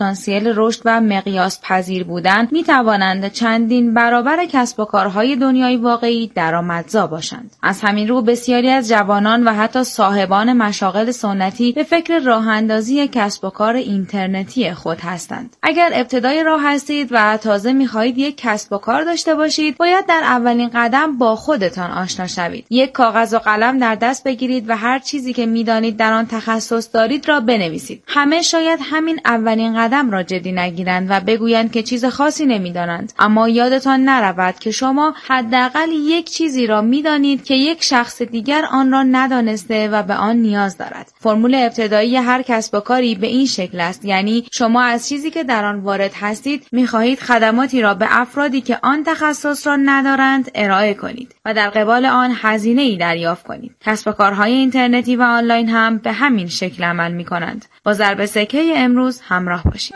اکسپوننسیل رشد و مقیاس پذیر بودن می توانند چندین برابر کسب و کارهای دنیای واقعی درآمدزا باشند. از همین رو بسیاری از جوانان و حتی صاحبان مشاغل سنتی به فکر راه اندازی کسب و کار اینترنتی خود هستند. اگر ابتدای راه هستید و تازه می‌خواهید یک کسب و کار داشته باشید، باید در اولین قدم با خودتان آشنا شوید. یک کاغذ و قلم در دست بگیرید و هر چیزی که می‌دانید در آن تخصص دارید را بنویسید. همه شاید همین اولین قدم را جدی نگیرند و بگویند که چیز خاصی نمی‌دانند، اما یادتان نرود که شما حداقل یک چیزی را می‌دانید که یک شخص دیگر آن را ندانسته و به آن نیاز دارد. فرمول ابتدایی هر کسب و کاری به این شکل است، یعنی شما از چیزی که در آن وارد هستید می‌خواهید خدماتی را به افرادی که آن تخصص را ندارند ارائه کنید و در قبال آن هزینه‌ای دریافت کنید. کسب و کارهای اینترنتی و آنلاین هم به همین شکل عمل می‌کنند. با ضرب سکه امروز همراه باشید.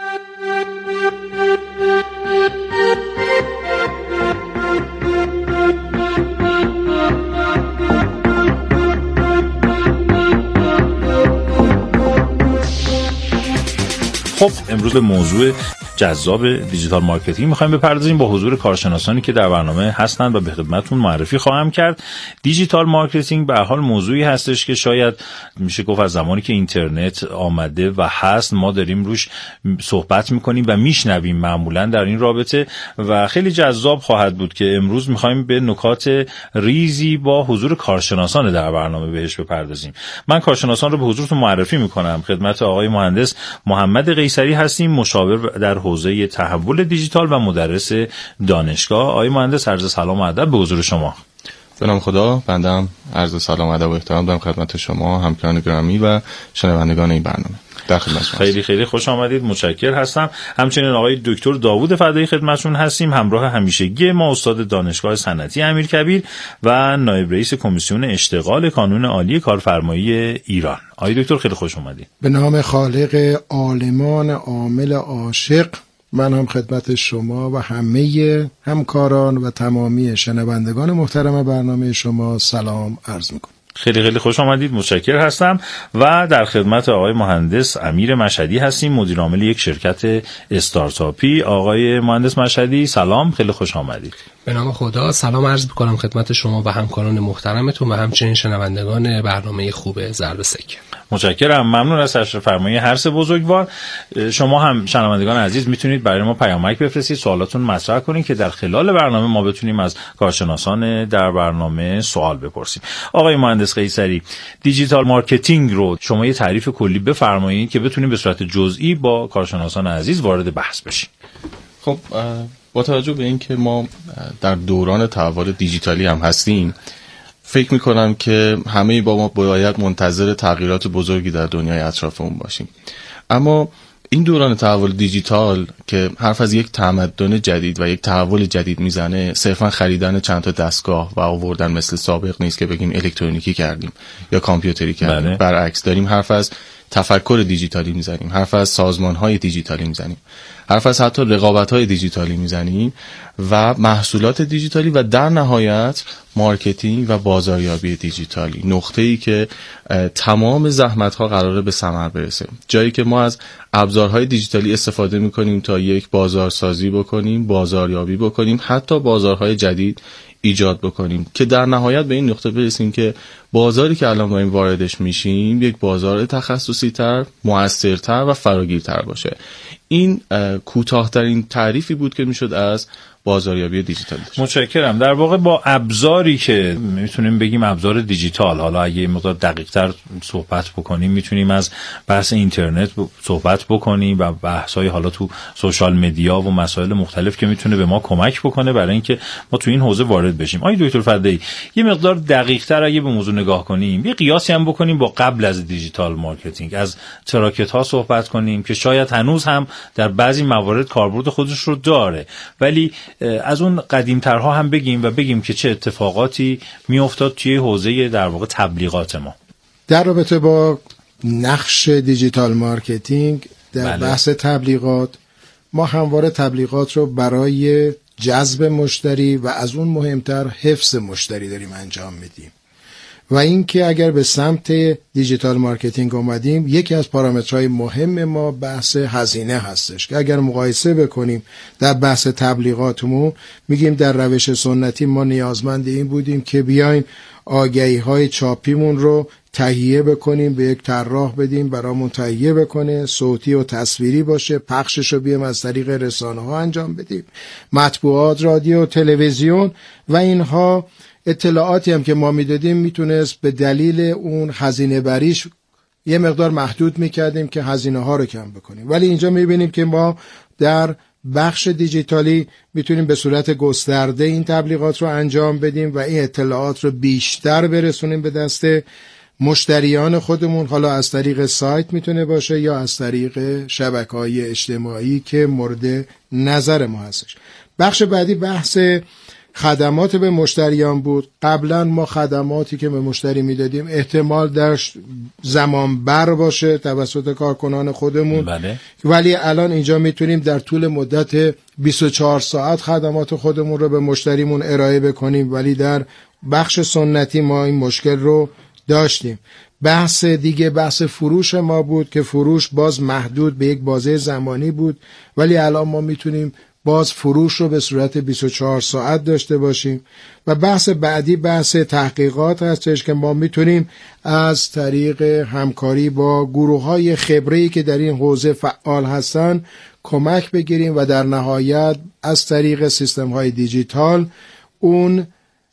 خب امروز به موضوع جذاب دیجیتال مارکتینگ می‌خوایم بپردازیم با حضور کارشناسانی که در برنامه هستند و به خدمتتون معرفی خواهم کرد. دیجیتال مارکتینگ به هر حال موضوعی هستش که شاید میشه گفت از زمانی که اینترنت آمده و هست ما داریم روش صحبت می‌کنیم و میشنویم معمولاً در این رابطه و خیلی جذاب خواهد بود که امروز می‌خوایم به نکات ریزی با حضور کارشناسان در برنامه بهش بپردازیم. من کارشناسان رو به حضورتون معرفی می‌کنم. خدمت آقای مهندس محمد قیصری هستیم، مشاور در حوزه تحول دیجیتال و مدرس دانشگاه. آقای مهندس عرض سلام و ادب به حضور شما. به نام خدا، بنده عرض سلام و ادب و احترام دارم خدمت شما همکاران گرامی و شنوندگان این برنامه. در خدمت شما. خیلی خیلی خوش آمدید، متشکر هستم. همچنین آقای دکتر داوود فدایی خدمتشون هستیم، همراه همیشگی ما استاد دانشگاه صنعتی امیرکبیر و نایب رئیس کمیسیون اشتغال کانون عالی کارفرمایی ایران. آقای دکتر خیلی خوش آمدید. به نام خالق عالمان عامل عاشق، من هم خدمت شما و همه همکاران و تمامی شنوندگان محترم برنامه شما سلام عرض میکنم. خیلی خیلی خوش آمدید، متشکر هستم و در خدمت آقای مهندس امیر مشهدی هستیم، مدیر عامل یک شرکت استارتاپی. آقای مهندس مشهدی سلام، خیلی خوش آمدید. به نام خدا، سلام عرض می‌کنم خدمت شما و همکاران محترمتون و همچنین شنوندگان برنامه خوب ضرب سکه. متشکرم، ممنون از تشریف فرمایی هر سه بزرگوار. شما هم شنوندگان عزیز میتونید برای ما پیامک بفرستید، سوالاتون مطرح کنید که در خلال برنامه ما بتونیم از کارشناسان در برنامه سوال بپرسیم. آقای مهندس قیصری، دیجیتال مارکتینگ رو شما یه تعریف کلی بفرمایید که بتونیم به صورت جزئی با کارشناسان عزیز وارد بحث بشیم. خب با توجه به اینکه ما در دوران تحول دیجیتالی هم هستیم، فکر میکنم که همه ما باید منتظر تغییرات بزرگی در دنیای اطرافمون باشیم. اما این دوران تحول دیجیتال که حرف از یک تمدن جدید و یک تحول جدید میزنه، صرفا خریدن چند تا دستگاه و آوردن مثل سابق نیست که بگیم الکترونیکی کردیم یا کامپیوتری کردیم. بله. برعکس داریم حرف از تفکر دیجیتالی میزنیم، حرف از سازمان‌های دیجیتالی میزنیم، حرف از حتی رقابت‌های دیجیتالی میزنیم و محصولات دیجیتالی و در نهایت مارکتینگ و بازاریابی دیجیتالی، نقطه‌ای که تمام زحمت‌ها قراره به ثمر برسه، جایی که ما از ابزارهای دیجیتالی استفاده می‌کنیم تا یک بازارسازی بکنیم، بازاریابی بکنیم، حتی بازارهای جدید ایجاد بکنیم که در نهایت به این نقطه برسیم که بازاری که الان داریم واردش میشیم یک بازار تخصصی تر، مؤثرتر و فراگیرتر باشه. این کوتاه‌ترین تعریفی بود که میشد از بازاریابی دیجیتال. متشکرم. در واقع با ابزاری که میتونیم بگیم ابزار دیجیتال، حالا اگه یه مقدار دقیق‌تر صحبت بکنیم میتونیم از بحث اینترنت صحبت بکنیم و بحث‌های حالا تو سوشال مدیا و مسائل مختلف که میتونه به ما کمک بکنه برای اینکه ما تو این حوزه وارد بشیم. آقای دکتر فدایی، یه مقدار دقیق‌تر اگه به موضوع نگاه کنیم، یه قیاسی هم بکنیم با قبل از دیجیتال مارکتینگ، از تراکت‌ها صحبت کنیم که شاید هنوز هم در بعضی موارد کاربرد خودش رو داره، ولی از اون قدیم‌ترها هم بگیم و بگیم که چه اتفاقاتی میافتاد توی حوزه در واقع تبلیغات ما. در رابطه با نقش دیجیتال مارکتینگ در بحث تبلیغات، ما همواره تبلیغات رو برای جذب مشتری و از اون مهمتر حفظ مشتری داریم انجام میدیم و اینکه اگر به سمت دیجیتال مارکتینگ اومدیم، یکی از پارامترهای مهم ما بحث هزینه هستش که اگر مقایسه بکنیم در بحث تبلیغاتمون، میگیم در روش سنتی ما نیازمند این بودیم که بیایم آگهی‌های چاپیمون رو تهیه بکنیم، به یک طراح بدیم برامون تهیه بکنه، صوتی و تصویری باشه، پخشش رو بیام از طریق رسانه‌ها انجام بدیم، مطبوعات، رادیو، تلویزیون و اینها. اطلاعاتی هم که ما میدادیم میتونست به دلیل اون هزینه بریش یه مقدار محدود میکردیم که هزینه ها رو کم بکنیم، ولی اینجا میبینیم که ما در بخش دیجیتالی میتونیم به صورت گسترده این تبلیغات رو انجام بدیم و این اطلاعات رو بیشتر برسونیم به دست مشتریان خودمون، حالا از طریق سایت میتونه باشه یا از طریق شبکه‌های اجتماعی که مورد نظر ما هستش. بخش بعدی بحث خدمات به مشتریان بود. قبلا ما خدماتی که به مشتری میدادیم احتمال داشت زمان بر باشه توسط کارکنان خودمون، بله. ولی الان اینجا میتونیم در طول مدت 24 ساعت خدمات خودمون رو به مشتریمون ارائه بکنیم، ولی در بخش سنتی ما این مشکل رو داشتیم. بحث دیگه بحث فروش ما بود که فروش باز محدود به یک بازه زمانی بود، ولی الان ما میتونیم باز فروش رو به صورت 24 ساعت داشته باشیم. و بحث بعدی بحث تحقیقات هستش که ما میتونیم از طریق همکاری با گروه‌های خبره‌ای که در این حوزه فعال هستن کمک بگیریم و در نهایت از طریق سیستم‌های دیجیتال اون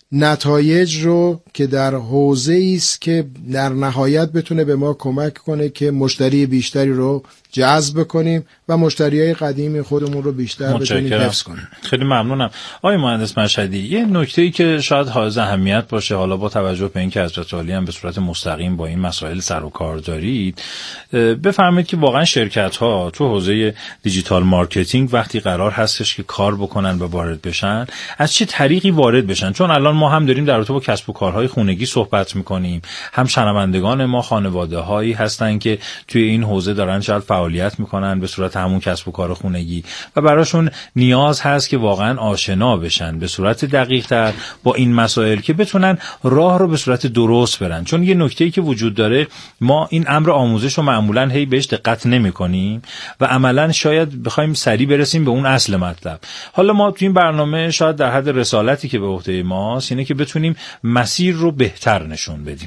نتایج رو که در حوزه‌ای است که در نهایت بتونه به ما کمک کنه که مشتری بیشتری رو جذب کنیم و مشتریای قدیمی خودمون رو بیشتر بتونیم حفظ کنیم. خیلی ممنونم. آقای مهندس مشهدی، یه نکته‌ای که شاید حائز اهمیت باشه، حالا با توجه به اینکه حضرت عالی هم به صورت مستقیم با این مسائل سر و کار دارید، بفرمایید که واقعا شرکت‌ها تو حوزه دیجیتال مارکتینگ وقتی قرار هستش که کار بکنن و وارد بشن، از چه طریقی وارد بشن؟ چون الان ما هم داریم در رابطه با کسب و کارهای خانگی صحبت می‌کنیم، هم شنوندگان ما خانواده‌هایی هستن که توی این حوزه دارن شاید فعالیت میکنن به صورت همون کسب و کار خانگی و براشون نیاز هست که واقعا آشنا بشن به صورت دقیق تر با این مسائل که بتونن راه رو به صورت درست برن. چون یه نکته‌ای که وجود داره، ما این امر آموزش رو معمولا هی بهش دقت نمی‌کنیم و عملا شاید بخوایم سریع برسیم به اون اصل مطلب. حالا ما تو این برنامه شاید در حد رسالتی که به عهده ماست اینه که بتونیم مسیر رو بهتر نشون بدیم.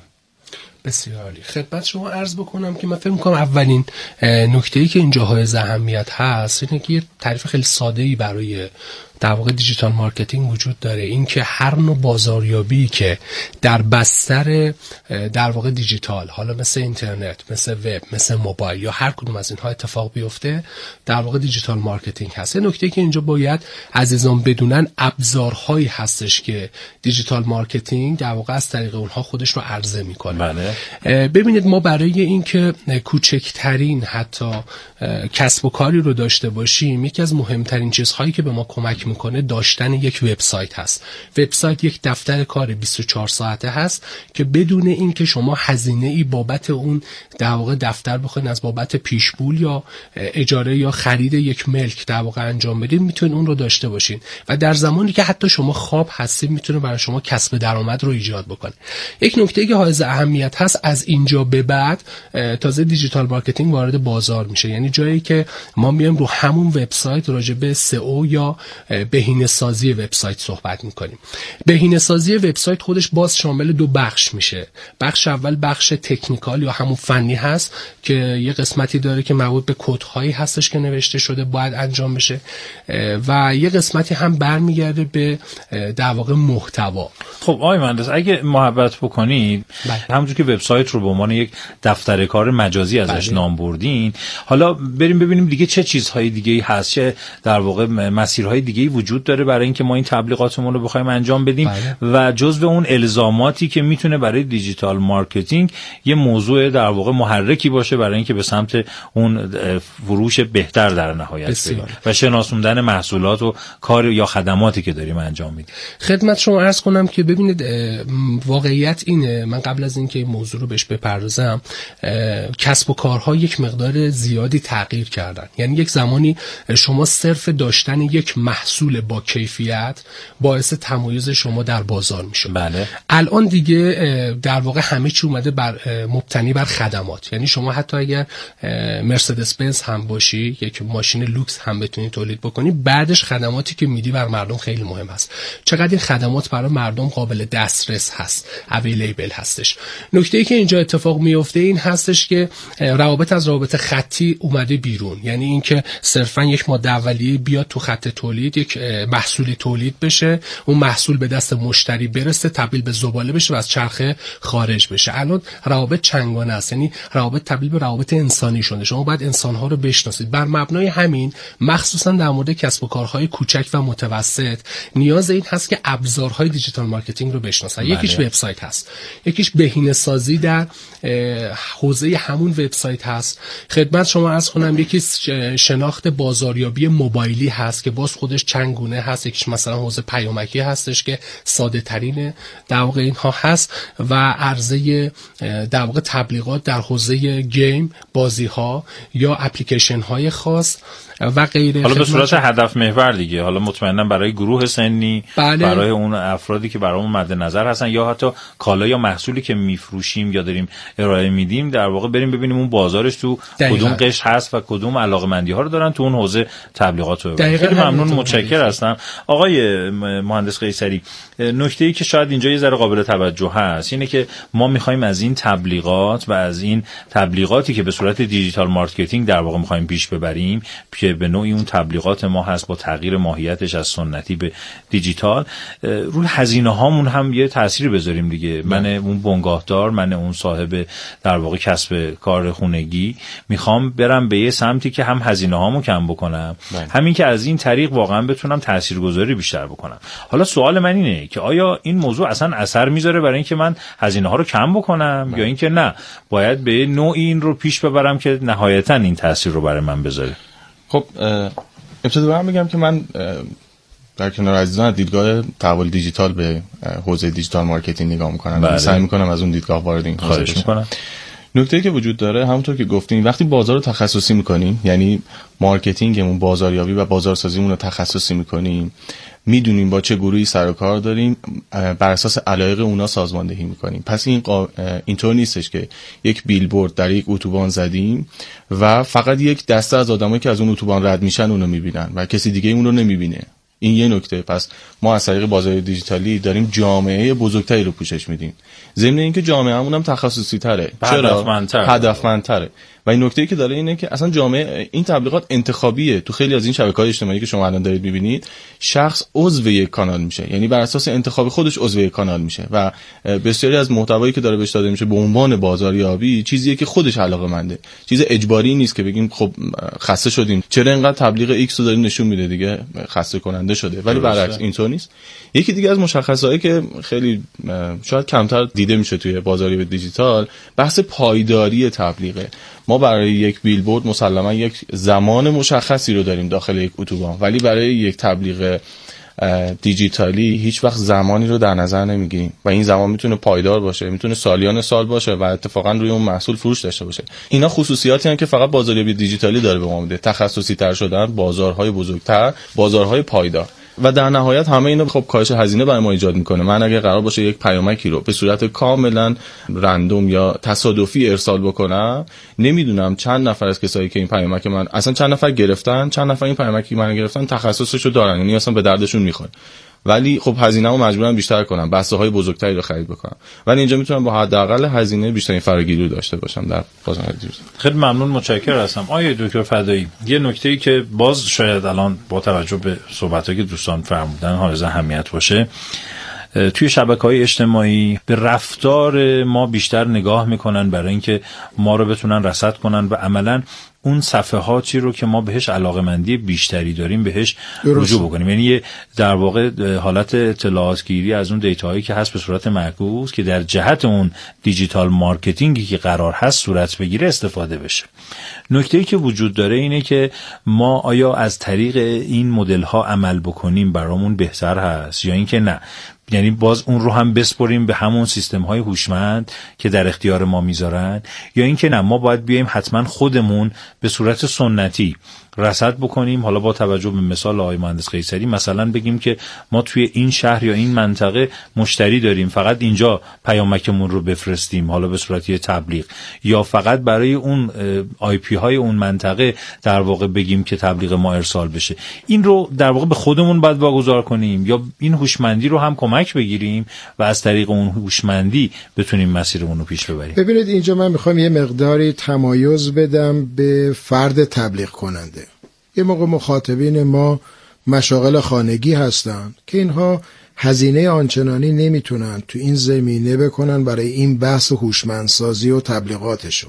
بسیار عالی. خدمت شما عرض بکنم که من فکر می‌کنم اولین نکته‌ای که اینجا های اهمیت هست اینه که یه تعریف خیلی ساده‌ای برای در واقع دیجیتال مارکتینگ وجود داره، این که هر نوع بازاریابی که در بستر در واقع دیجیتال، حالا مثل اینترنت، مثل وب، مثل موبایل یا هر کدوم از اینها اتفاق بیفته، در واقع دیجیتال مارکتینگ هست. یه نکته که اینجا باید عزیزان بدونن، ابزارهایی هستش که دیجیتال مارکتینگ در واقع از طریق اونها خودش رو عرضه میکنه. بله. ببینید ما برای اینکه کوچکترین حتی کسب و کاری رو داشته باشیم، یکی از مهمترین چیزهایی که به ما کمک میکنه داشتن یک وبسایت هست. وبسایت یک دفتر کار 24 ساعته هست که بدون اینکه شما هزینه ای بابت اون در واقع دفتر بخواید از بابت پیشپول یا اجاره یا خرید یک ملک در واقع انجام بدید، میتونید اون رو داشته باشین و در زمانی که حتی شما خواب هستید میتونه برای شما کسب درآمد رو ایجاد بکنه. یک نکته که حائز اهمیت هست، از اینجا به بعد تازه دیجیتال مارکتینگ وارد بازار میشه، یعنی جایی که ما میایم رو همون وبسایت راجع به SEO یا بهینه‌سازی وبسایت صحبت میکنیم. بهینه‌سازی وبسایت خودش باز شامل دو بخش میشه. بخش اول بخش تکنیکال یا همون فنی هست که یه قسمتی داره که مربوط به کدهایی هستش که نوشته شده باید انجام بشه و یه قسمتی هم برمیگرده به در واقع محتوا. خب آقای مهندس، اگه محبت بکنید، همونجور که وبسایت رو به عنوان یک دفتر کار مجازی ازش نام بردین، حالا بریم ببینیم دیگه چه چیزهای دیگه‌ای هست، چه در واقع مسیرهای دیگه‌ای وجود داره برای اینکه ما این تبلیغاتمون رو بخوایم انجام بدیم و جزو اون الزاماتی که میتونه برای دیجیتال مارکتینگ یه موضوع در واقع محرکی باشه برای اینکه به سمت اون فروش بهتر در نهایت بریم و شناسوندن محصولات و کار یا خدماتی که داریم انجام میدیم. خدمت شما عرض کنم که ببینید واقعیت اینه، من قبل از اینکه این موضوع رو بهش بپردازم، کسب و کارها یک مقدار زیادی تغییر کردن. یعنی یک زمانی شما صرف داشتن یک محصول محصول با کیفیت باعث تمایز شما در بازار میشه. بله. الان دیگه در واقع همه چی اومده مبتنی بر خدمات. یعنی شما حتی اگر مرسدس بنز هم باشی، یک ماشین لوکس هم بتونی تولید بکنی، بعدش خدماتی که میدی بر مردم خیلی مهم هست. چقدر این خدمات برای مردم قابل دسترس هست، اویلیبل هستش. نکته‌ای که اینجا اتفاق میفته این هستش که روابط از روابط خطی اومده بیرون. یعنی اینکه صرفا یک ماده اولیه بیاد تو خط تولید، یک محصولی تولید بشه، اون محصول به دست مشتری برسه، تبدیل به زباله بشه و از چرخه خارج بشه. الان روابط چنگانه است، یعنی روابط تبدیل به روابط انسانی شده. شما باید انسان‌ها رو بشناسید. بر مبنای همین مخصوصا در مورد کسب و کارهای کوچک و متوسط نیاز این هست که ابزارهای دیجیتال مارکتینگ رو بشناسن. یکیش وبسایت هست، یکیش بهینه‌سازی در حوزه همون وبسایت هست. خدمت شما عرض کنم یکی شناخت بازاریابی موبایلی هست که باز خودش چند گونه هست. یکیش مثلا حوزه پیامکی هستش که ساده ترین در واقع اینها هست و عرضه در واقع تبلیغات در حوزه گیم، بازی ها یا اپلیکیشن های خاص و غیره. حالا به صورت هدف محور دیگه، حالا مطمئنا برای گروه سنی، بله. برای اون افرادی که برامون مد نظر هستن یا حتی کالا یا محصولی که میفروشیم یا داریم ارائه میدیم، در واقع بریم ببینیم اون بازارش تو کدوم قشر هست و کدوم علاقمندی ها رو دارن تو اون حوزه تبلیغات رو. خیلی ممنون، متشکر هستم آقای مهندس قیصری. نکته‌ای که شاید اینجا یه ذره قابل توجه هست اینه که ما می‌خوایم از این تبلیغات و از این تبلیغاتی که به صورت دیجیتال مارکتینگ در واقع می‌خوایم پیش ببریم که به نوعی اون تبلیغات ما هست با تغییر ماهیتش از سنتی به دیجیتال، روی هزینه هامون هم یه تأثیری بذاریم دیگه. من اون بنگاهدار، من اون صاحب در واقع کسب کار خونگی میخوام برم به یه سمتی که هم هزینه هامو کم بکنم، همین که از این طریق واقعا بتونم تاثیرگذاری بیشتر بکنم. حالا سوال من اینه که آیا این موضوع اصلا اثر میذاره برای اینکه من هزینه ها رو کم بکنم یا اینکه نه باید به نوعی این رو پیش ببرم که نهایتا این تاثیر رو برای من بذاره؟ خب ابتدا برام بگم که من در کنار عزیزان دیدگاه تحول دیجیتال به حوزه دیجیتال مارکتینگ نگاه میکنم. سعی میکنم از اون دیدگاه وارد این حوزه بشم. نکته‌ای که وجود داره همونطور که گفتیم، وقتی بازار رو تخصصی میکنیم، یعنی مارکتینگمون، بازاریابی و بازارسازیمون رو تخصصی میکنیم، میدونیم با چه گروهی سر و کار داریم، بر اساس علایق اونا سازماندهی میکنیم. پس این اینطور نیستش که یک بیلبورد در یک اتوبان زدیم و فقط یک دسته از آدمایی که از اون اتوبان رد میشن اونو میبینن و کسی دیگه اون رو نمیبینه. این یه نکته. پس ما از طریق بازار دیجیتالی داریم جامعه بزرگتری رو پوشش میدیم، ضمن اینکه جامعه‌مون هم تخصصی تره، هدفمندتره. و این نکته‌ای که داره اینه که اصلا جامعه این تبلیغات انتخابیه. تو خیلی از این شبکه‌های اجتماعی که شما الان دارید می‌بینید، شخص عضو یک کانال میشه، یعنی بر اساس انتخاب خودش عضو یک کانال میشه و بسیاری از محتوایی که داره بهش داده میشه به عنوان بازاریابی چیزیه که خودش علاقه‌منده، چیز اجباری نیست که بگیم خب خسته شدیم چرا اینقدر تبلیغ ایکس رو داریم نشون میده دیگه خسته کننده شده، ولی برعکس اینطور نیست. یکی دیگه از مشخصهایی که خیلی شاید کمتر دیده میشه توی بازاریابی دیجیتال، بحث پایداری تبلیغه. ما برای یک بیلبورد مسلما یک زمان مشخصی رو داریم داخل یک اتوبان، ولی برای یک تبلیغ دیجیتالی هیچ وقت زمانی رو در نظر نمیگیریم و این زمان میتونه پایدار باشه، میتونه سالیان سال باشه و اتفاقا روی اون محصول فروش داشته باشه. اینا خصوصیاتی هستن که فقط بازاریابی دیجیتالی داره به ما میده، تخصصی تر شدن، بازارهای بزرگتر، بازارهای پایدار. و در نهایت همه اینا خب کاهش هزینه برای ما ایجاد میکنه. من اگه قرار باشه یک پیامکی رو به صورت کاملا رندوم یا تصادفی ارسال بکنم، نمیدونم چند نفر از کسایی که این پیامک من اصلا چند نفر گرفتن، چند نفر این پیامکی من گرفتن تخصصشو دارن، یعنی اصلا به دردشون میخوره. ولی خب هزینه‌مو مجبورم بیشتر کنم، بسته‌های بزرگتری رو خرید بکنم، ولی اینجا میتونم با حداقل هزینه بیشترین فراگیری رو داشته باشم در بازار دیجیتال. خیلی ممنون، متشکرم هستم. آقای دکتر فدایی، یه نکته‌ای که باز شاید الان با توجه به صحبتایی که دوستان فرمودن حائز اهمیت باشه، توی شبکه‌های اجتماعی به رفتار ما بیشتر نگاه میکنن برای اینکه ما رو بتونن رصد کنن و عملاً اون صفحاتی رو که ما بهش علاقمندی بیشتری داریم بهش رجوع بکنیم. یعنی در واقع حالت اطلاعات گیری از اون دیتاهایی که هست به صورت معکوس که در جهت اون دیجیتال مارکتینگی که قرار هست صورت بگیره استفاده بشه. نکته‌ای که وجود داره اینه که ما آیا از طریق این مدل ها عمل بکنیم برامون بهتر هست یا اینکه نه، یعنی باز اون رو هم بسپریم به همون سیستم های هوشمند که در اختیار ما میذارن، یا اینکه نه ما باید بیایم حتما خودمون به صورت سنتی رصد بکنیم. حالا با توجه به مثال آقای مهندس قیصری مثلا بگیم که ما توی این شهر یا این منطقه مشتری داریم، فقط اینجا پیامکمون رو بفرستیم، حالا به صورت یه تبلیغ، یا فقط برای اون آی پی های اون منطقه در واقع بگیم که تبلیغ ما ارسال بشه. این رو در واقع به خودمون باید واگذار کنیم یا این هوشمندی رو هم کمک بگیریم و از طریق اون هوشمندی بتونیم مسیرمون رو پیش ببریم. ببینید اینجا من میخوام یه مقداری تمایز بدم به فرد تبلیغ کننده. یه موقع مخاطبین ما مشاغل خانگی هستن که اینها هزینه آنچنانی نمیتونن تو این زمینه بکنن برای این بحث هوشمندسازی و تبلیغاتشون.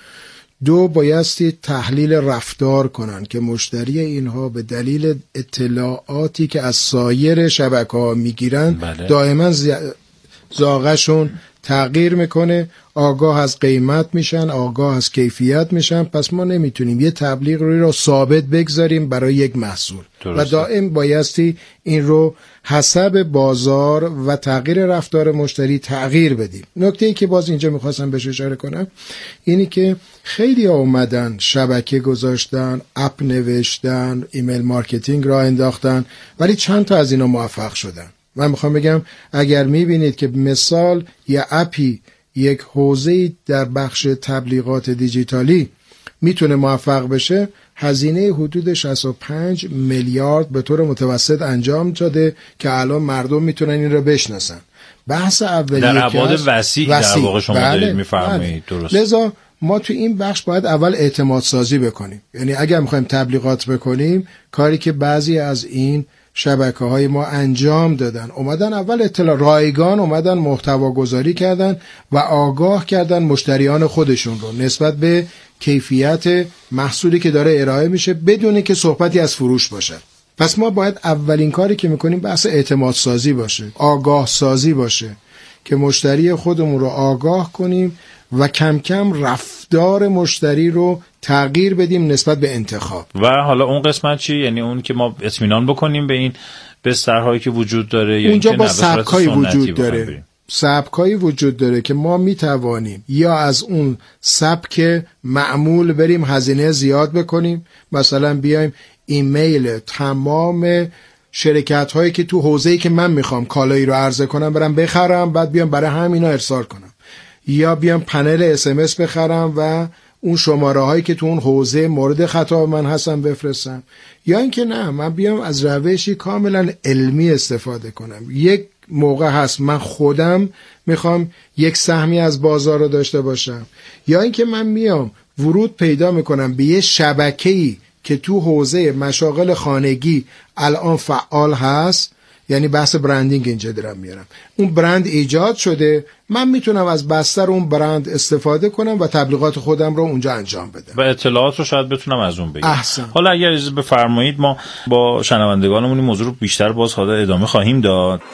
دو، بایستی تحلیل رفتار کنن که مشتری اینها به دلیل اطلاعاتی که از سایر شبکه‌ها میگیرن دائما ذائقه‌شون تغییر میکنه، آگاه از قیمت میشن، آگاه از کیفیت میشن. پس ما نمیتونیم یه تبلیغ رو ثابت بگذاریم برای یک محصول و دائم بایستی این رو حسب بازار و تغییر رفتار مشتری تغییر بدیم. نکته‌ای که باز اینجا میخواستم بهش اشاره کنم اینی که خیلی اومدن شبکه گذاشتن، اپ نوشتن، ایمیل مارکتینگ را انداختن، ولی چند تا از اینا موفق شدن. من میخوام بگم اگر میبینید که مثال یه اپی یک حوزه‌ای در بخش تبلیغات دیجیتالی میتونه موفق بشه، هزینه حدود 65 میلیارد به طور متوسط انجام شده که الان مردم میتونن این رو بشناسن. بحث اولیه در ابعاد وسیع در واقع شما دارید میفرمایید. درست. لذا ما تو این بخش باید اول اعتماد سازی بکنیم. یعنی اگر میخوایم تبلیغات بکنیم، کاری که بعضی از این شبکه‌های ما انجام دادن، اومدن اول اطلاع رایگان اومدن محتوا گذاری کردن و آگاه کردن مشتریان خودشون رو نسبت به کیفیت محصولی که داره ارائه میشه بدون که صحبتی از فروش باشه. پس ما باید اولین کاری که میکنیم بحث اعتماد سازی باشه، آگاه سازی باشه که مشتری خودمون رو آگاه کنیم و کم کم رفتار مشتری رو تغییر بدیم نسبت به انتخاب. و حالا اون قسمت چی؟ یعنی اون که ما اطمینان بکنیم به این بسترهایی که وجود داره یا اونجا اینکه با سبکایی وجود داره. سبکایی وجود داره که ما میتوانیم یا از اون سبک معمول بریم هزینه زیاد بکنیم، مثلا بیایم ایمیل تمام شرکت هایی که تو حوزه‌ای که من میخوام کالایی رو عرضه کنم برم بخرم، بعد بیام برای همینا ارسال کنم، یا بیام پنل SMS بخرم و اون شماره هایی که تو اون حوزه مورد خطاب من هستن بفرستم، یا اینکه نه من بیام از روشی کاملا علمی استفاده کنم. یک موقع هست من خودم میخوام یک سهمی از بازار رو داشته باشم، یا اینکه من میام ورود پیدا میکنم به یه شبکه‌ای که تو حوزه مشاغل خانگی الان فعال هست، یعنی بحث برندینگ اینجا دارم میارم. اون برند ایجاد شده، من میتونم از بستر اون برند استفاده کنم و تبلیغات خودم رو اونجا انجام بدم و اطلاعات رو شاید بتونم از اون بگیرم. احسن. حالا اگر اجازه بفرمایید ما با شنوندگانمون این موضوع رو بیشتر باز حالا ادامه خواهیم داد.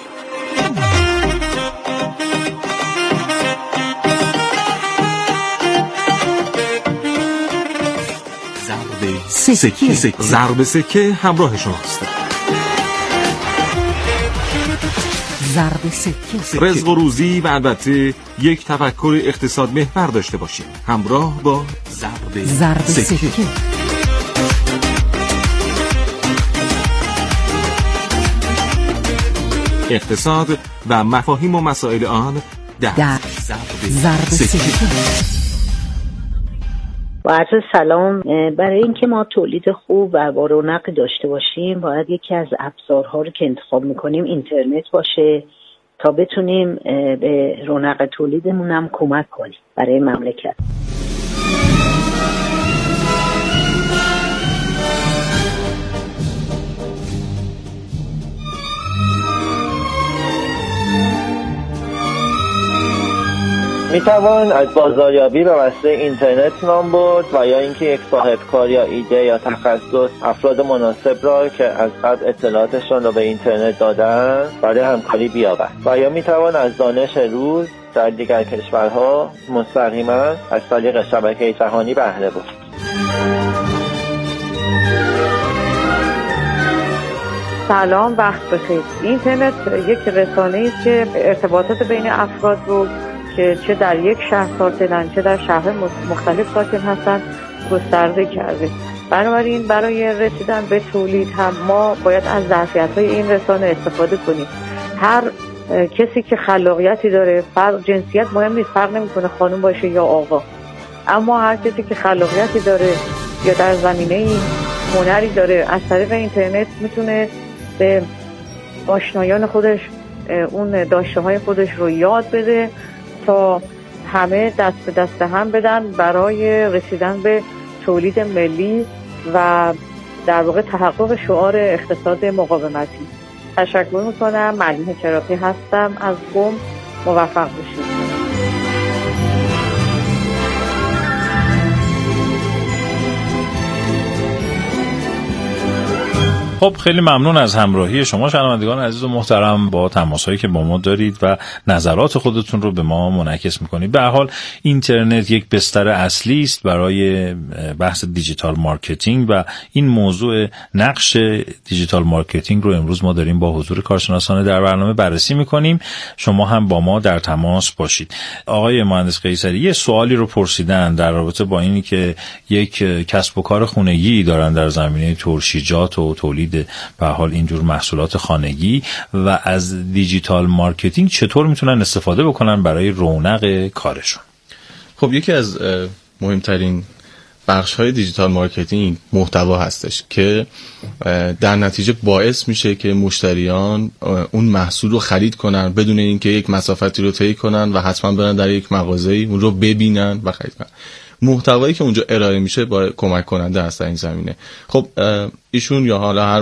ضرب سکه همراه شماست. ضرب سکه، رزق و روزی و البته یک تفکر اقتصاد محور داشته باشید. همراه با ضرب سکه. اقتصاد و مفاهیم و مسائل آن در ضرب سکه. با عرض سلام. برای اینکه ما تولید خوب و با رونق داشته باشیم باید یکی از ابزارها رو که انتخاب میکنیم اینترنت باشه تا بتونیم به رونق تولیدمون هم کمک کنیم برای مملکت. میتوان از بازاریابی به وسیله اینترنت نام برد و یا اینکه یک صاحب کار یا ایده یا تخصص افراد مناسب را که از قبل اطلاعاتشان را به اینترنت دادن برای همکاری بیاورد و یا میتوان از دانش روز در دیگر کشورها مستقیما از طریق شبکه جهانی بهره برد. سلام، وقت بخیر. اینترنت یک رسانه‌ای است که ارتباطات بین افراد رو که چه در یک شهر ساکنن چه در شهر مختلف ساکن هستن گسترده کرده. بنابراین برای رسیدن به تولید هم ما باید از ظرفیت‌های این رسانه استفاده کنیم. هر کسی که خلاقیتی داره، جنسیت مهم نیست، فرق نمی‌کنه خانم باشه یا آقا، اما هر کسی که خلاقیتی داره یا در زمینه هنری داره از طریق اینترنت میتونه به آشنایان خودش اون داشته‌های خودش رو یاد بده تا همه دست به دست هم بدن برای رسیدن به تولید ملی و در واقع تحقق شعار اقتصاد مقاومتی. تشکر میکنم. ملیحه چراغی هستم از قم. موفق باشید. خب خیلی ممنون از همراهی شما شنوندگان عزیز و محترم با تماس‌هایی که با ما دارید و نظرات خودتون رو به ما منعکس می‌کنید. به هر حال اینترنت یک بستر اصلی است برای بحث دیجیتال مارکتینگ و این موضوع نقش دیجیتال مارکتینگ رو امروز ما داریم با حضور کارشناسان در برنامه بررسی می‌کنیم. شما هم با ما در تماس باشید. آقای مهندس قیصری یه سوالی رو پرسیدن در رابطه با اینی که یک کسب و کار خانگی دارن در زمینه ترشیجات و تولید به حال اینجور محصولات خانگی و از دیجیتال مارکتینگ چطور میتونن استفاده بکنن برای رونق کارشون. خب یکی از مهمترین بخش‌های دیجیتال مارکتینگ محتوا هستش که در نتیجه باعث میشه که مشتریان اون محصول رو خرید کنن بدون اینکه یک مسافتی رو طی کنن و حتما برن در یک مغازه‌ای اون رو ببینن و خرید کنن. محتوایی که اونجا ارائه میشه با کمک کننده هست در این زمینه. خب ایشون یا حالا هر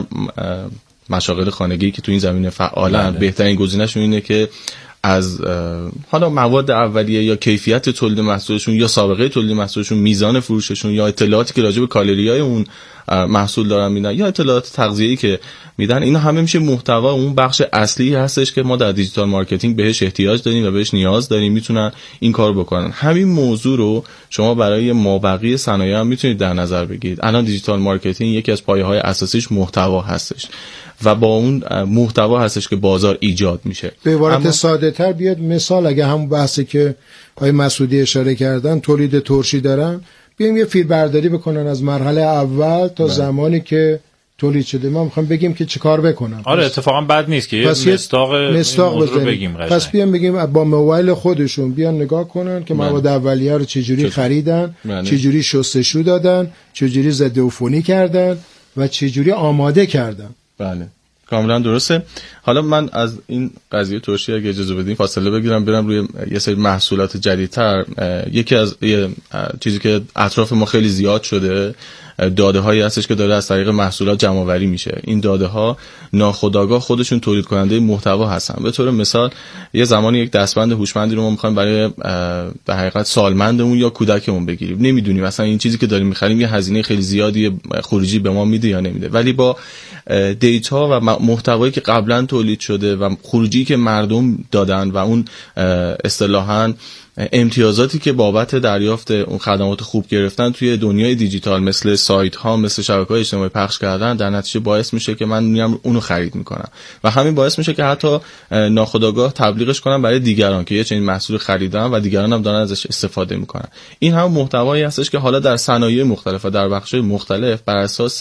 مشاغل خانگی که تو این زمینه فعالن بهترین گزینه‌شون اینه که از حالا مواد اولیه یا کیفیت تولید محصولشون یا سابقه تولید محصولشون، میزان فروششون یا اطلاعاتی که راجع به کالری‌های اون محصول دارن میدن یا اطلاعات تغذیه‌ای که میدن، اینا همه میشه محتوا اون بخش اصلی هستش که ما در دیجیتال مارکتینگ بهش احتیاج داریم و بهش نیاز داریم. میتونن این کار بکنن. همین موضوع رو شما برای مابقی صنایع هم میتونید در نظر بگیرید. الان دیجیتال مارکتینگ یکی از پایه‌های اساسیش محتوا هستش و با اون محتوا هستش که بازار ایجاد میشه. به عبارت ساده تر بیاد مثال، اگه همون بحثی که آقای مسعودی اشاره کردن تولید ترشی دارن، بیایم یه فیلم برداری بکنن از مرحله اول تا زمانی که تولید شده. ما میخوایم بگیم که چه کار بکنن. آره اتفاقا بد نیست که مستاق رو بگیم. پس بیان بگیم با موبایل خودشون بیان نگاه کنن که مواد اولیه رو چجوری خریدن، چجوری شستشو دادن، چجوری ضد عفونی کردن و چجوری آماده کردن. بله کاملا درسته. حالا من از این قضیه ترشی اگه اجازه بدین فاصله بگیرم برم روی یه سری محصولات جدیدتر. یکی از چیزی که اطراف ما خیلی زیاد شده داده هایی هستش که داره از طریق محصولات جمع آوری میشه. این داده ها ناخودآگاه خودشون تولید کننده محتوا هستن. به طور مثال یه زمانی یک دستبند هوشمندی رو ما می‌خوایم برای در حقیقت سالمندمون یا کودکمون بگیریم، نمیدونیم مثلا این چیزی که داریم می‌خریم یه هزینه خیلی زیادی خروجی به ما میده یا نمیده، ولی با دیتا و محتوایی که قبلا تولید شده و خروجی که مردم دادن و اون اصطلاحاً امتیازاتی که بابت دریافت اون خدمات خوب گرفتن توی دنیای دیجیتال مثل سایت ها، مثل شبکه‌های اجتماعی پخش کردن، در نتیجه باعث میشه که من میام اونو خرید میکنم و همین باعث میشه که حتی ناخودآگاه تبلیغش کنم برای دیگران که یه چنین محصول خریدن و دیگران هم دارن ازش استفاده میکنن. این هم محتوایی هستش که حالا در صنایع مختلف و در بخش‌های مختلف بر اساس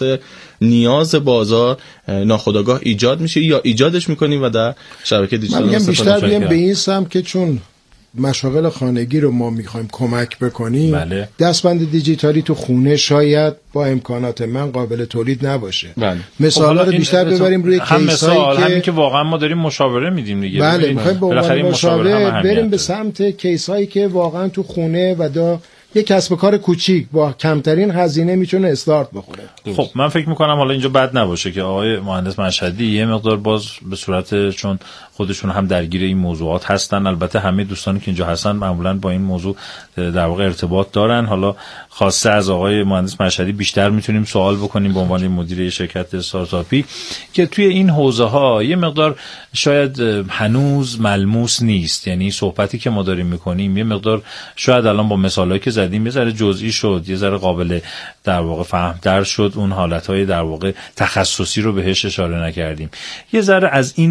نیاز بازار ناخودآگاه ایجاد میشه یا ایجادش میکنیم و در شبکه دیجیتال استفاده بیشتر می‌کنیم. به این سم که چون مشاغل خانگی رو ما میخوایم کمک بکنیم، بله. دستبند دیجیتالی تو خونه شاید با امکانات من قابل تولید نباشه. بله. مثالا رو بیشتر ببریم روی کیسایی که همین که واقعا ما داریم مشاوره میدیم دیگه. بله میخوایم با مشاوره بریم به سمت کیسایی که واقعا تو خونه و یک کسب و کار کوچیک با کمترین هزینه میتونه استارت بخوره. خب من فکر میکنم حالا اینجا بد نباشه که آقای مهندس مشهدی یه مقدار باز به صورت چون خودشون هم درگیر این موضوعات هستن، البته همه دوستانی که اینجا هستن معمولا با این موضوع در واقع ارتباط دارن، حالا خاصه از آقای مهندس مشهدی بیشتر میتونیم سوال بکنیم به عنوان مدیر شرکت استارتاپی که توی این حوزه ها یه مقدار شاید هنوز ملموس نیست. یعنی صحبتی که ما داریم میکنیم یه مقدار شاید الان با مثالایی که زدیم یه ذره جزئی شد، یه ذره قابل در واقع فهم‌تر شد، اون حالتهای در واقع تخصصی رو بهش اشاره نکردیم. یه ذره از این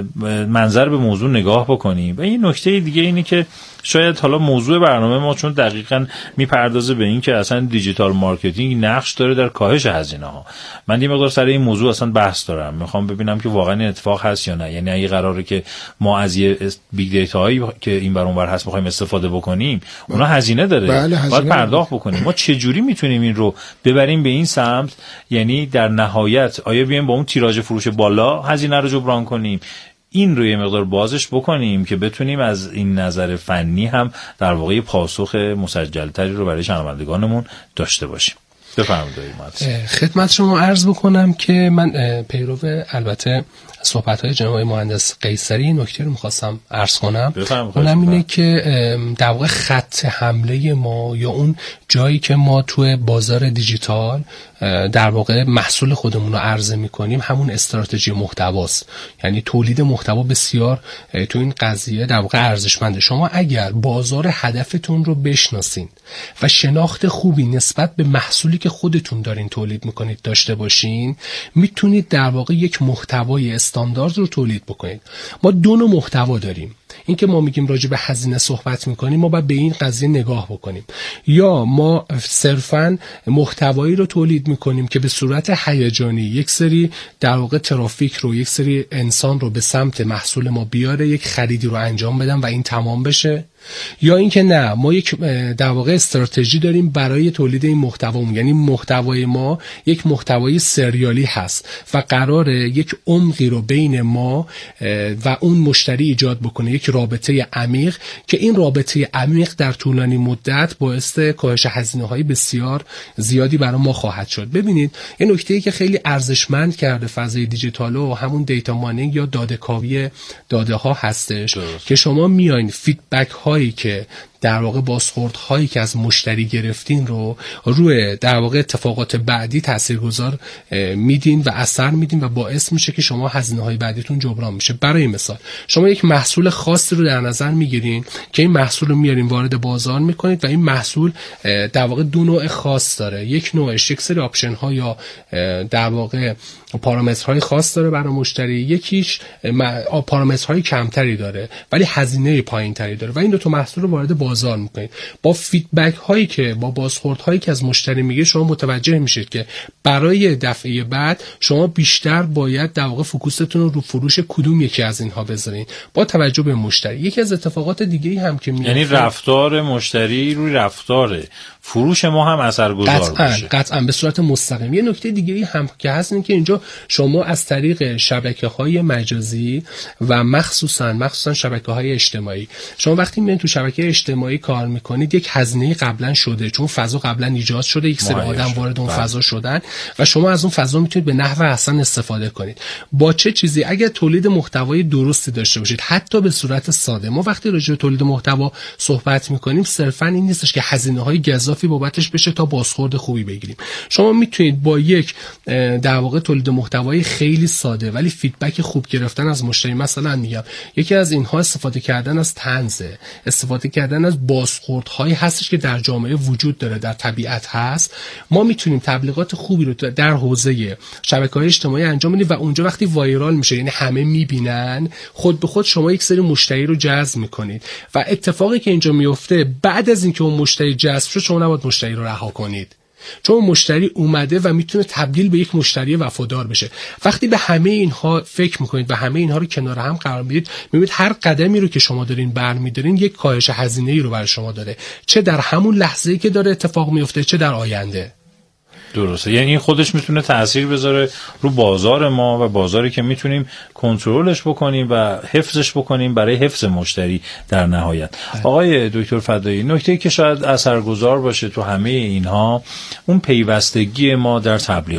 منظر به موضوع نگاه بکنیم. و این نکته دیگه اینه که شاید حالا موضوع برنامه ما چون دقیقاً میپردازه به این که اصلا دیجیتال مارکتینگ نقش داره در کاهش هزینه ها. من یه مقدار سر این موضوع اصلا بحث دارم، میخوام ببینم که واقعا این اتفاق هست یا نه. یعنی اگه قراره که ما از یه بیگ دیتا هایی که این ور اون ور هست بخوایم استفاده بکنیم، اونا هزینه داره، باید پرداخت بکنیم. ما چه جوری میتونیم این رو ببریم به این سمت؟ یعنی در نهایت آیا بیایم با اون تیراژ فروش بالا هزینه رو جبران کنیم؟ این رو یه مقدار بازش بکنیم که بتونیم از این نظر فنی هم در واقع پاسخ مسجلتری رو برای شنوندگانمون داشته باشیم. بفرمایید. خدمت شما عرض بکنم که من پیرو البته صحبت‌های جناب مهندس قیصری نکته رو می‌خواستم عرض کنم. اونم اینه که در واقع خط حمله ما یا اون جایی که ما توی بازار دیجیتال در واقع محصول خودمون رو عرضه می‌کنیم همون استراتژی محتواست. یعنی تولید محتوا بسیار تو این قضیه در واقع ارزشمنده. شما اگر بازار هدفتون رو بشناسین و شناخت خوبی نسبت به محصولی که خودتون دارین تولید می‌کنید داشته باشین، میتونید در واقع یک محتوای استاندارد رو تولید بکنید. ما دو نوع محتوا داریم. این که ما میگیم راجع به هزینه صحبت میکنیم، ما باید به این قضیه نگاه بکنیم. یا ما صرفاً محتوایی رو تولید میکنیم که به صورت هیجانی یک سری در واقع ترافیک رو، یک سری انسان رو به سمت محصول ما بیاره، یک خریدی رو انجام بدن و این تمام بشه. یا اینکه نه، ما یک در واقع استراتژی داریم برای تولید این محتوامون. یعنی محتوای ما یک محتوای سریالی هست و قراره یک عمقی رو بین ما و اون مشتری ایجاد بکنه، یک رابطه عمیق که این رابطه عمیق در طولانی مدت باعث کاهش هزینه‌های بسیار زیادی برای ما خواهد شد. ببینید این نکته‌ای که خیلی ارزشمند کرده فضای دیجیتال و همون دیتا ماینینگ یا داده‌کاوی داده‌ها هستش که شما میاین فیدبک هایی که در واقع بازخوردهایی که از مشتری گرفتین رو روی در واقع اتفاقات بعدی تاثیرگذار میدین و اثر میدین و باعث میشه که شما هزینه‌های بعدیتون جبران میشه. برای مثال شما یک محصول خاصی رو در نظر میگیرین که این محصول رو میارین وارد بازار میکنید و این محصول در واقع دو نوع خاص داره. یک نوعش یک سری آپشن ها یا در واقع پارامترهای خاص داره برای مشتری، یکیش پارامترهای کمتری داره ولی هزینه پایینتری داره و این دو تا محصول رو وارد بازار میکنید. با فیدبک هایی که با بازخورد هایی که از مشتری میگه شما متوجه میشید که برای دفعه بعد شما بیشتر باید در واقع فوکوستون رو فروش کدوم یکی از اینها بذارین با توجه به مشتری. یکی از اتفاقات دیگه هم که یعنی رفتار مشتری روی رفتار فروش ما هم اثرگذار باشه. قطعاً به صورت مستقیم. یه نکته دیگه هم که هست این که اینجا شما از طریق شبکه‌های مجازی و مخصوصاً شبکه‌های اجتماعی، شما وقتی میاد تو شبکه اجتماعی کار میکنید یک هزینه قبلا شده، چون فضا قبلا ایجاد شده، یک سری آدم وارد اون فضا شدن و شما از اون فضا میتونید به نحو احسن استفاده کنید. با چه چیزی؟ اگر تولید محتوای درستی داشته باشید، حتی به صورت ساده. ما وقتی راجع به تولید محتوا صحبت میکنیم صرفاً این نیستش که هزینه‌های گزافی بابتش بشه تا بازخورد خوبی بگیریم. شما میتونید با یک در واقع تولید محتوای خیلی ساده ولی فیدبک خوب گرفتن از مشتری، مثلا میگم یکی از اینها استفاده کردن از طنز، استفاده کردن از بازخوردهایی هستش که در جامعه وجود داره، در طبیعت هست. ما میتونیم تبلیغات خوبی رو در حوزه شبکه‌های اجتماعی انجام بدیم و اونجا وقتی وایرال میشه، یعنی همه میبینن، خود به خود شما یک سری مشتری رو جذب میکنید و اتفاقی که اینجا میفته بعد از اینکه اون مشتری جذب شد شما نباید مشتری رو رها کنید، چون مشتری اومده و میتونه تبدیل به یک مشتری وفادار بشه. وقتی به همه اینها فکر میکنید و همه اینها رو کنار هم قرار میدید، میبینید هر قدمی رو که شما دارین برمیدارین یک کاهش هزینه‌ای رو برای شما داره، چه در همون لحظه‌ای که داره اتفاق میفته چه در آینده. درسته. یعنی این خودش میتونه تأثیر بذاره رو بازار ما و بازاری که میتونیم کنترلش بکنیم و حفظش بکنیم برای حفظ مشتری در نهایت. آقای دکتر فدایی، نکته‌ای که شاید اثرگذار باشه تو همه اینها اون پیوستگی ما در تبلیغاته.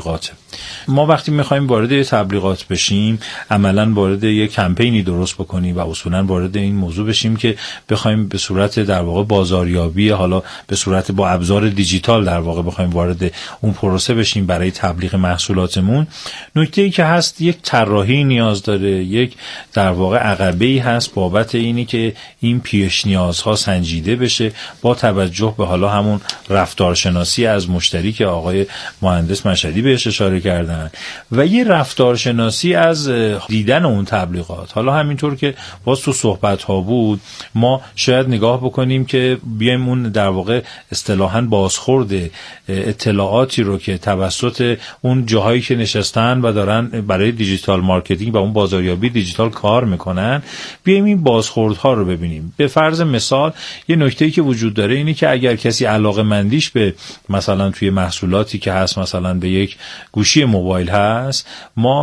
ما وقتی میخوایم وارد تبلیغات بشیم عملاً وارد یک کمپینی درست بکنیم و اصولاً وارد این موضوع بشیم که بخوایم به صورت در واقع بازاریابی، حالا به صورت با ابزار دیجیتال در واقع بخوایم وارد اون پروسه بشیم برای تبلیغ محصولاتمون. نکته‌ای که هست یک طراحی نیاز داره، یک در واقع عقبه‌ای هست بابت اینی که این پیش نیازها سنجیده بشه با توجه به حالا همون رفتارشناسی از مشتری که آقای مهندس مشهدی بهش اشاره کردن و یه رفتارشناسی از دیدن اون تبلیغات. حالا همینطور که باز تو صحبت ها بود، ما شاید نگاه بکنیم که بیایم اون در واقع اصطلاحاً بازخورد اطلاعاتی رو که توسط اون جاهایی که نشستن و دارن برای دیجیتال مارکتینگ و اون بازاریابی دیجیتال کار میکنن، بیایم این بازخوردها رو ببینیم. به فرض مثال یه نکته‌ای که وجود داره اینه که اگر کسی علاقه‌مندیش به مثلا توی محصولاتی که هست، مثلا به یک گوشی موبایل هست، ما